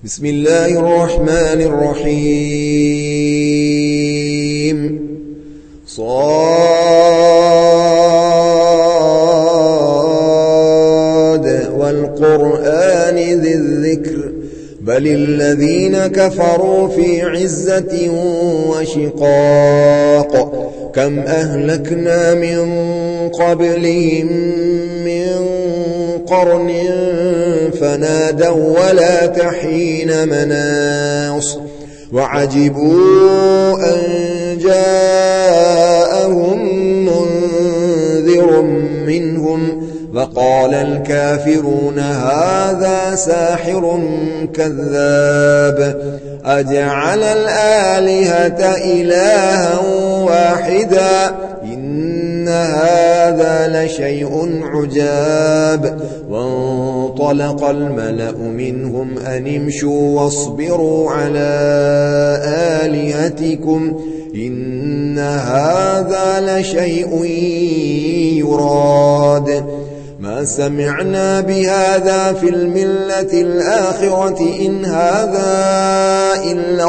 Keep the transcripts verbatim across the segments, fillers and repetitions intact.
بسم الله الرحمن الرحيم صاد والقرآن ذي الذكر بل الذين كفروا في عزة وشقاق كم أهلكنا من قبلهم من قرن فنادوا ولا تحين مناص وعجبوا أن جاءهم منذر منهم وقال الكافرون هذا ساحر كذاب أجعل الآلهة إلها واحدا إن هذا لشيء عجاب وانطلق الملأ منهم أن امشوا واصبروا على آلهتكم إن هذا لشيء يراد ما سمعنا بهذا في الملة الآخرة إن هذا إلا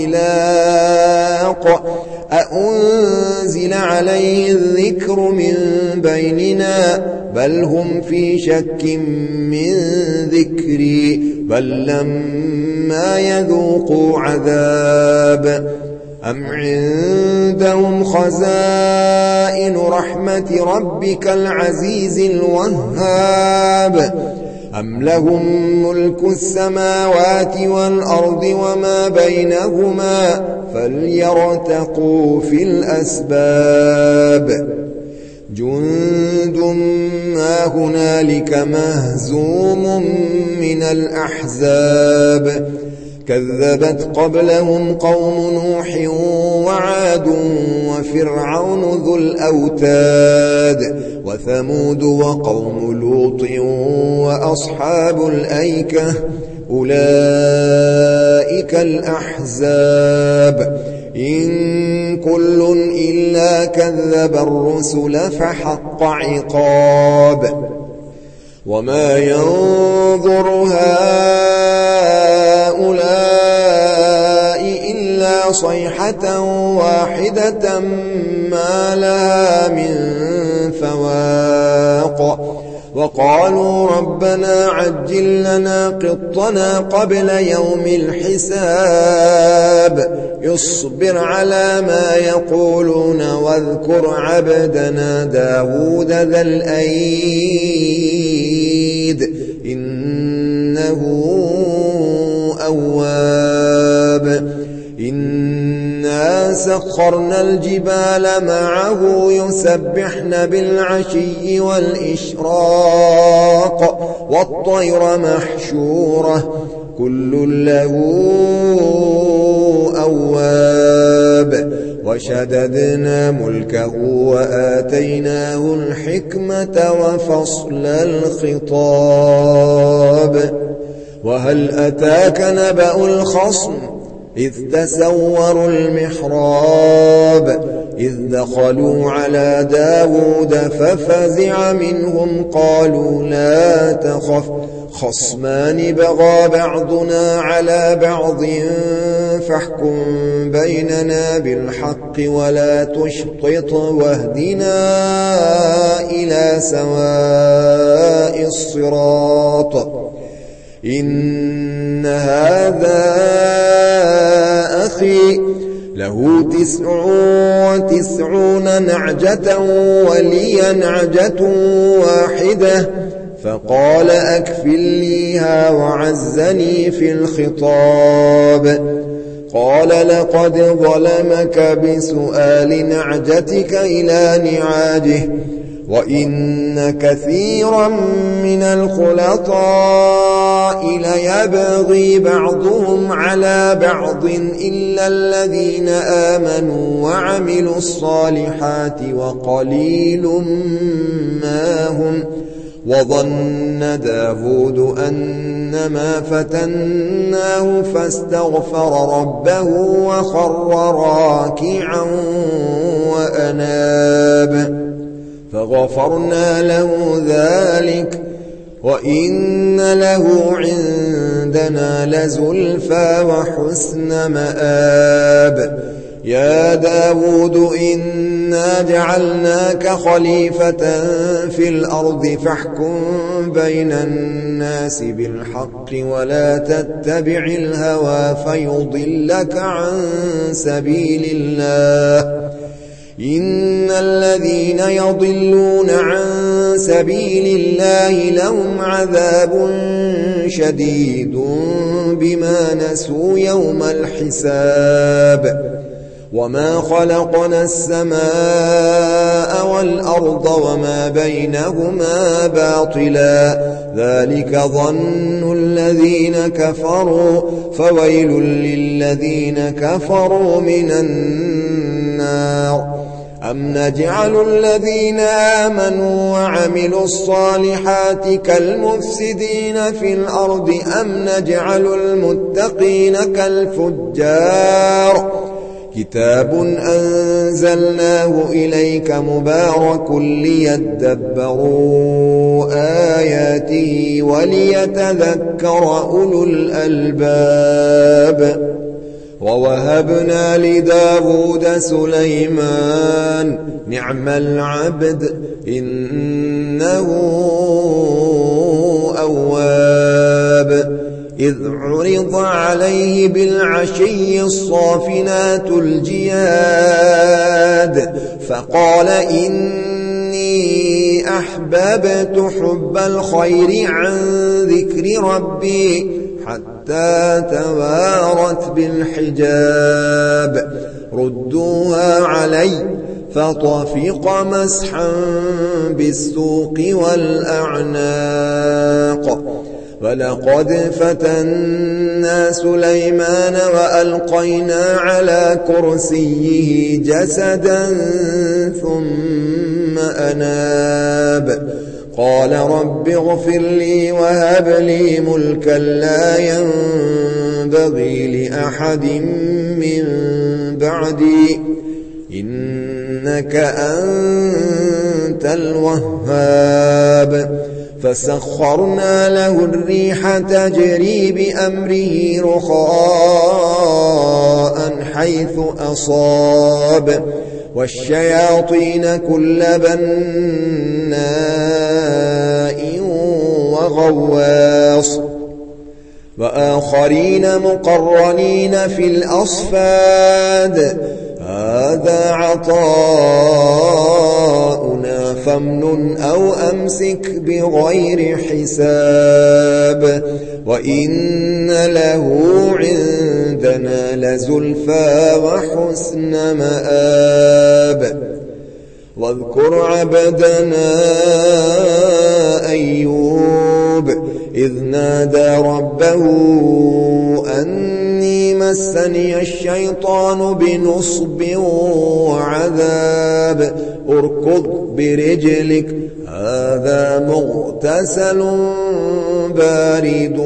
اختلاق أأنزل عليه الذكر من بيننا بل هم في شك من ذكري بل لما يذوقوا عذاب أم عندهم خزائن رحمة ربك العزيز الوهاب أم لهم ملك السماوات والأرض وما بينهما فليرتقوا في الأسباب جند ما هنالك مهزوم من الأحزاب كذبت قبلهم قوم نوح وعاد وفرعون ذو الأوتاد وثمود وقوم لوط وأصحاب الأيكة أولئك الأحزاب إن كل إلا كذب الرسل فحق عقاب وما ينظر هؤلاء إلا صيحة واحدة ما لها من فواق وقالوا ربنا عجل لنا قطنا قبل يوم الحساب اصبر على ما يقولون واذكر عبدنا داود ذا الأيد إنه أواب إنا سخرنا الجبال معه يسبحن بالعشي والإشراق والطير محشورة كل له أواب وشددنا ملكه وآتيناه الحكمة وفصل الخطاب وهل أتاك نبأ الخصم إذ تسوروا المحراب إذ دخلوا على داود ففزع منهم قالوا لا تخف خصمان بغى بعضنا على بعض فاحكم بيننا بالحق ولا تشطط واهدنا إلى سواء الصراط إن هذا أخي له تسع وتسعون نعجة ولي نعجة واحدة فقال أكفليها وعزني في الخطاب قال لقد ظلمك بسؤال نعجتك إلى نعاجه وإن كثيرا من الخلطاء ليبغي بعضهم على بعض إلا الذين آمنوا وعملوا الصالحات وقليل ما هم وظن داود أنما فتناه فاستغفر ربه وخر راكعا وأناب فغفرنا له ذلك وإن له عندنا لزلفى وحسن مآب يا داود إنا جعلناك خليفة في الأرض فاحكم بين الناس بالحق ولا تتبع الهوى فيضلك عن سبيل الله إن الذين يضلون عن سبيل الله لهم عذاب شديد بما نسوا يوم الحساب وما خلقنا السماء والأرض وما بينهما باطلا ذلك ظن الذين كفروا فويل للذين كفروا من النار أم نجعل الذين آمنوا وعملوا الصالحات كالمفسدين في الأرض أم نجعل المتقين كالفجار كتاب أنزلناه إليك مبارك ليدبروا آياته وليتذكر أولو الألباب ووهبنا لداود سليمان نعم العبد إنه أواب إذ عرض عليه بالعشي الصافنات الجياد فقال إني أحببت حب الخير عن ذكر ربي حتى توارت بالحجاب ردوها علي فطفق مسحا بالسوق والأعناق ولقد فتنا سليمان وألقينا على كرسيه جسدا ثم أناب قال رب اغفر لي وهب لي ملكا لا ينبغي لأحد من بعدي إنك أنت الوهاب فسخرنا له الريح تجري بأمره رخاء حيث أصاب والشياطين كل بناء وغواص وآخرين مقرنين في الأصفاد هذا عطاؤنا فامنن أو أمسك بغير حساب وإن له عندنا لزلفى وحسن مآب واذكر عبدنا أيوب إذ نادى ربه أني مسني الشيطان بنصب وعذاب اركض برجلك هذا مغتسل بارد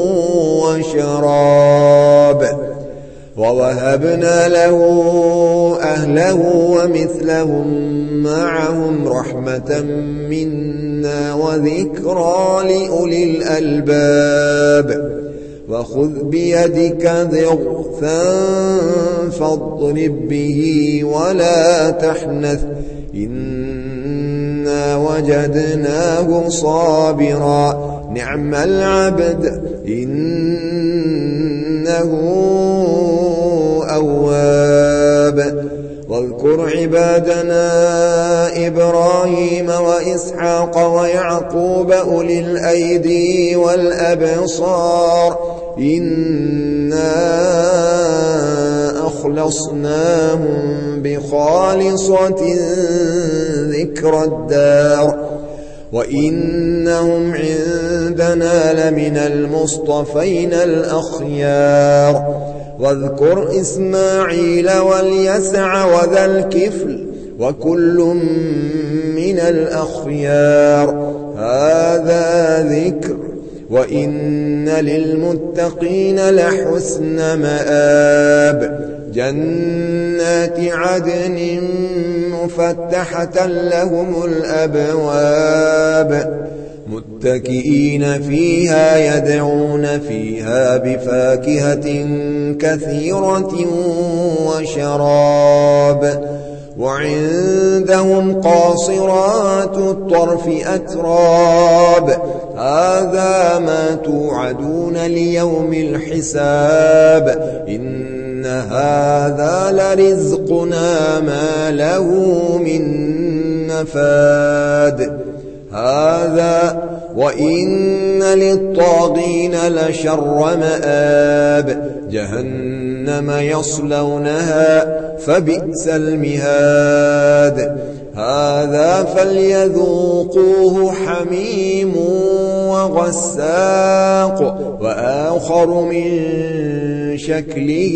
وشراب ووهبنا له أهله ومثلهم معهم رحمة منا وذكرى لأولي الألباب وخذ بيدك ضغثا فاضرب به ولا تحنث إنا وجدناه صابرا نعم العبد إنه أواب واذكر عبادنا إبراهيم وإسحاق ويعقوب أولي الأيدي والأبصار إنا أخلصناهم بخالصة ذكر الدار وإنهم عندنا لمن المصطفين الأخيار واذكر إسماعيل واليسع وذا الكفل وكل من الأخيار هذا ذكر وإن للمتقين لحسن مآب جنات عدن مفتحة لهم الأبواب متكئين فيها يدعون فيها بفاكهة كثيرة وشراب وعندهم قاصرات الطرف أتراب هذا ما توعدون ليوم الحساب إن هذا لرزقنا ما له من نفاد هذا وإن للطاغين لشر مآب جهنم يصلونها فبئس المهاد هذا فليذوقوه حميم وغساق وآخر من شكله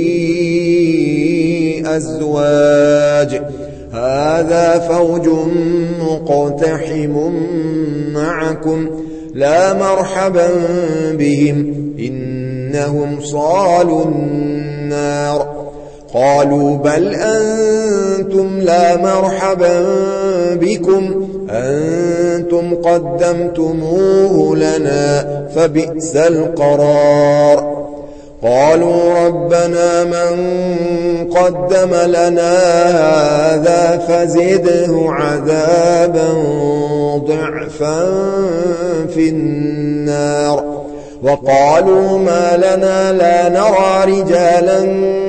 أزواج هذا فوج مقتحم معكم لا مرحبا بهم إنهم صالوا النار قالوا بل أنتم لا مرحبا بكم أنتم قدمتموه لنا فبئس القرار قالوا ربنا من قدم لنا هذا فزده عذابا ضعفا في النار وقالوا ما لنا لا نرى رجالا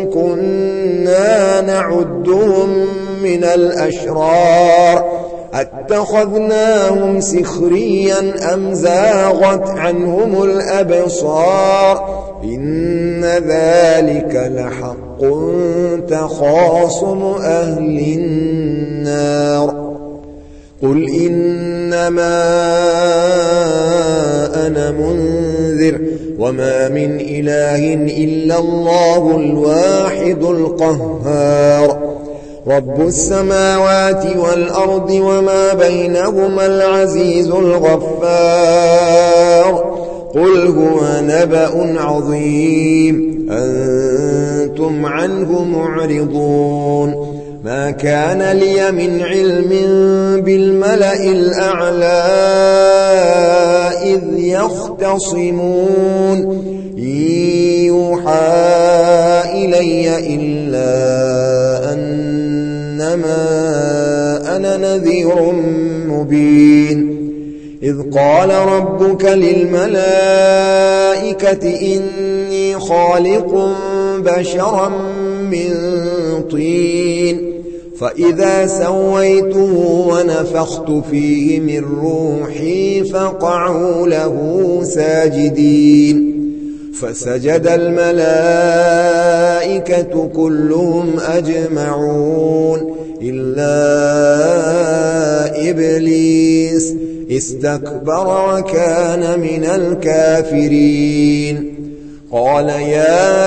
كنا نعدهم من الأشرار أتخذناهم سخريا أم زاغت عنهم الأبصار إن ذلك لحق تخاصم أهل النار قل إنما أنا منذر وما من إله إلا الله الواحد القهار رب السماوات والأرض وما بينهما العزيز الغفار قل هو نبأ عظيم أنتم عنه معرضون ما كان لي من علم بالملأ الأعلى إذ يختصمون إن يوحى إلي إلا أنما أنا نذير مبين إذ قال ربك للملائكة إني خالق بشرا من طين فإذا سويته ونفخت فيه من روحي فقعوا له ساجدين فسجد الملائكة كلهم أجمعون إلا إبليس استكبر وكان من الكافرين قال يا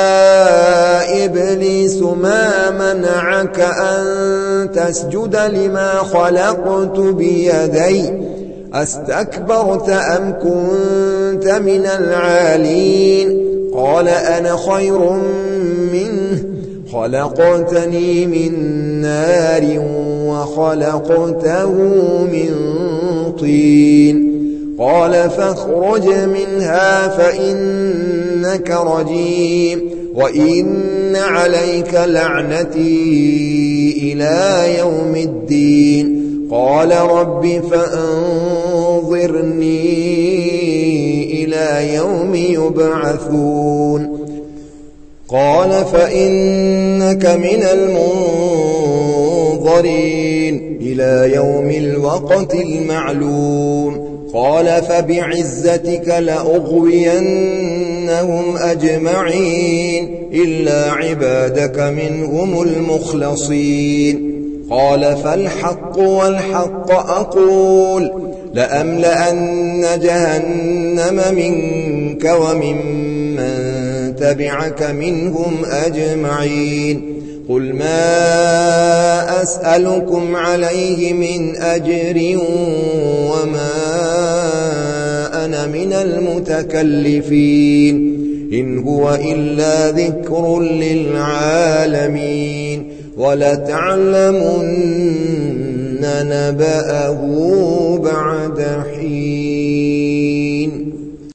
إبليس ما منعك أن تسجد لما خلقت بيدي أستكبرت أم كنت من العالين قال أنا خير منه خلقتني من نار وخلقته من طين قال فاخرج منها فإنك رجيم وإن عليك لعنتي إلى يوم الدين قال رب فأنظرني إلى يوم يبعثون قال فإنك من المنظرين إلى يوم الوقت المعلوم قال فبعزتك لأغوينهم أجمعين إلا عبادك منهم المخلصين قال فالحق والحق أقول لأملأن جهنم منك وممن تبعك منهم أجمعين قل ما أسألكم عليه من أجر وما أنا من المتكلفين إن هو إلا ذكر للعالمين ولتعلمن نبأه بعد حين.